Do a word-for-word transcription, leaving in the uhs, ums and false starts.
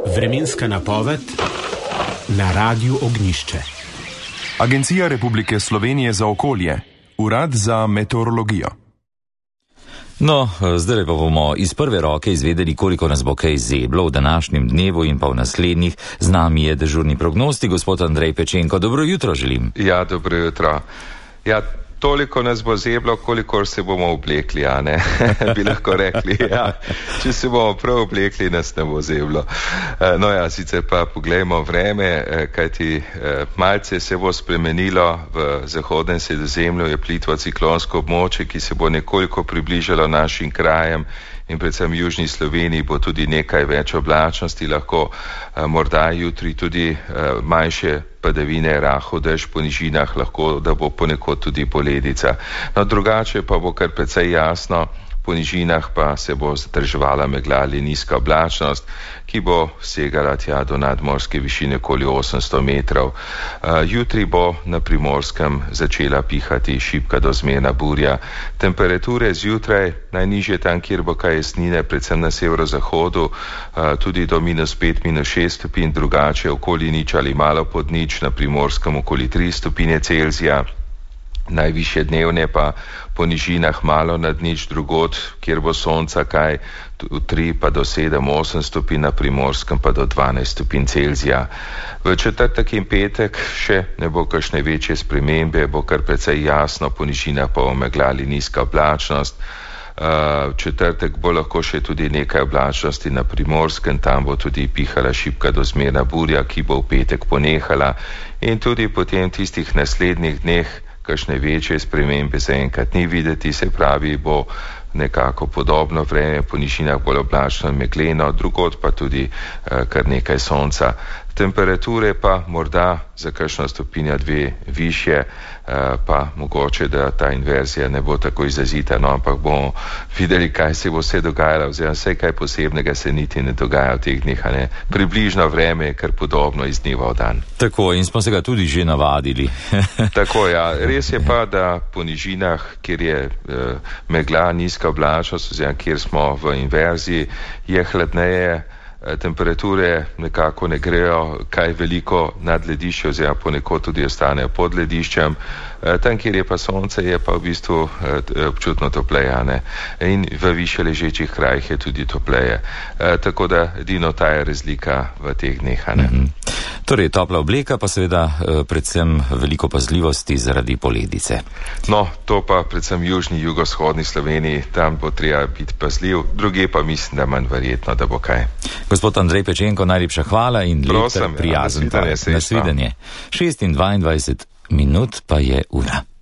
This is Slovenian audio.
Vremenska napoved na Radiu Ognjišče. Agencija Republike Slovenije za okolje, Urad za meteorologijo. No, zdaj pa bomo iz prve roke izvedeli, koliko nas bo kaj zeblo v današnjem dnevu in pa v naslednjih. Z nami je dežurni prognostik, gospod Andrej Pečenko. Dobro jutro želim. Ja, dobro jutro. Ja, toliko nas bo zeblo, kolikor se bomo oblekli, a ne? Bi lahko rekli, ja. Če se bomo prav oblekli, nas ne bo zeblo. No ja, sicer pa poglejmo vreme, kajti malce se bo spremenilo v zahodnem Sredozemlju, je plitvo ciklonsko območje, ki se bo nekoliko približalo našim krajem in predvsem v južni Sloveniji bo tudi nekaj več oblačnosti, lahko morda jutri tudi manjše padavine, rahel dež po nižinah, lahko da bo ponekod tudi poledica. No, drugače pa bo kar precej jasno, po nižinah pa se bo zadrževala megla ali nizka oblačnost, ki bo segala tja do nadmorske višine okoli osemsto metrov. Uh, jutri bo na Primorskem začela pihati šibka do zmerna burja. Temperature zjutraj najnižje tam, kjer bo kaj jesnine, predvsem na severozahodu, uh, tudi do minus pet, minus šest stopinj, drugače okoli nič ali malo pod nič, na Primorskem okoli tri stopinje Celzija. Najvišje dnevne pa po nižinah malo nad nič, drugod, kjer bo sonca kaj v tri pa do sedem, osem stopinj, na Primorskem pa do dvanajst stopinj Celzija. V četrtek in petek še ne bo kakšne večje spremembe, bo kar precej jasno, po nižinah pa bo megla ali nizka oblačnost. V četrtek bo lahko še tudi nekaj oblačnosti na Primorskem, tam bo tudi pihala šibka do zmerna burja, ki bo v petek ponehala, in tudi potem tistih naslednjih dneh kakšne večje spremembe zaenkrat ni videti, se pravi, bo nekako podobno vreme, po nižinah bolj oblačno in megleno, drugod pa tudi eh, kar nekaj sonca. Temperature pa morda za kakšno stopinja dve višje, eh, pa mogoče, da ta inverzija ne bo tako izrazita, no, ampak bomo videli, kaj se bo vse dogajalo, oziroma vse kaj posebnega se niti ne dogaja v teh dneh, ne. Približno vreme je kar podobno iz dneva v dan. Tako, in smo se ga tudi že navadili. Tako, ja. Res je pa, da po nižinah, kjer je eh, megla, nizka oblačnost, oziroma kjer smo v inverziji, je hladneje, temperature nekako ne grejo kaj veliko nad ledišče, oziroma ponekod tudi ostanejo pod lediščem. Tam, kjer je pa sonce, je pa v bistvu občutno topleje, ne? In v više ležečih krajih je tudi topleje. Tako da edino ta je razlika v teh dneh, ne? Mm-hmm. Torej, topla obleka, pa seveda predvsem veliko pazljivosti zaradi poledice. No, to pa predvsem južni, jugovzhodni Sloveniji, tam bo treba biti pazljiv, druge pa mislim, da manj verjetno, da bo kaj. Gospod Andrej Pečenko, najlepša hvala in lep ter prijazen. Ja, Nasvidenje. šest in dvaindvajset minut pa je ura.